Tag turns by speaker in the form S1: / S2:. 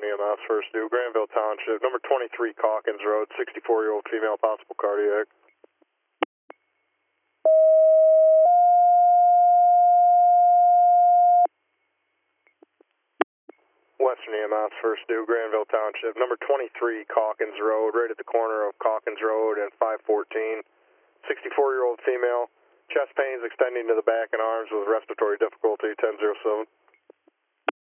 S1: Western EMS, first due, Granville Township, number 23 Calkins Road, 64-year-old female, possible cardiac. Western EMS, first due, Granville Township, number 23 Calkins Road, right at the corner of Calkins Road and 514. 64-year-old female, chest pains extending to the back and arms with respiratory difficulty, 1007.